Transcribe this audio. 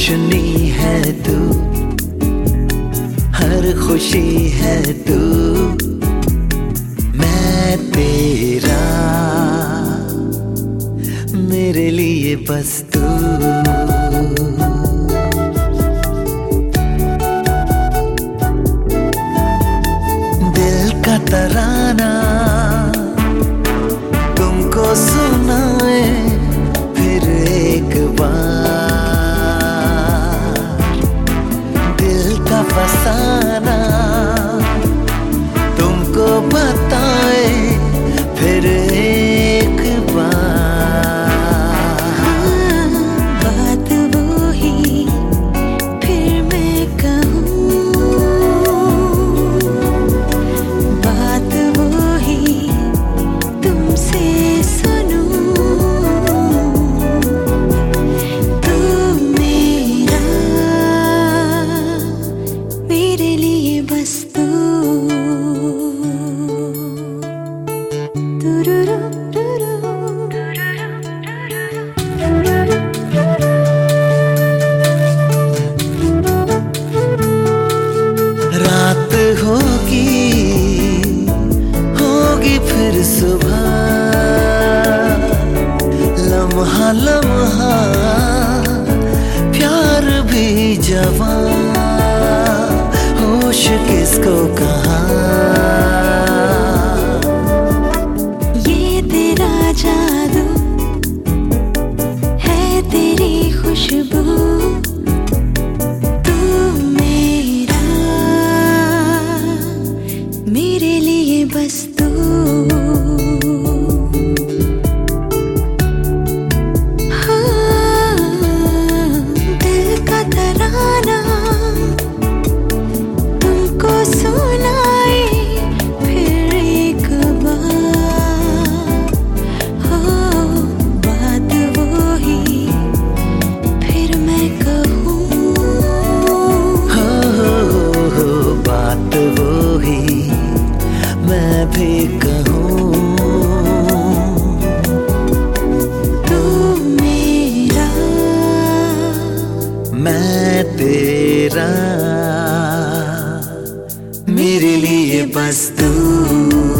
रोशनी है तू, हर खुशी है तू, मैं तेरा, मेरे लिए बस तू। दिल का तराना तुमको सुनाए फिर एक बार, दिल का फसाना तुमको बताए फिर एक बार। बात वो ही फिर मैं कहूँ, बात वो ही तुमसे सुनूं। तू मेरा, मेरे लिए बस तू। रात होगी, होगी फिर सुबह, लम्हा लम्हा प्यार भी जवां, होश किसको कहाँ। ये तेरा जादू है, तेरी खुशबू, तू मेरा, मेरे लिए बस तू। हाँ, दिल का तराना तुमको सुनाए फिर एक बार। हो बात वो ही फिर मैं कहूँ, हो बात वो ही मैं भी कहूँ। तू मेरा, मैं तेरा, मेरे लिए बस तू।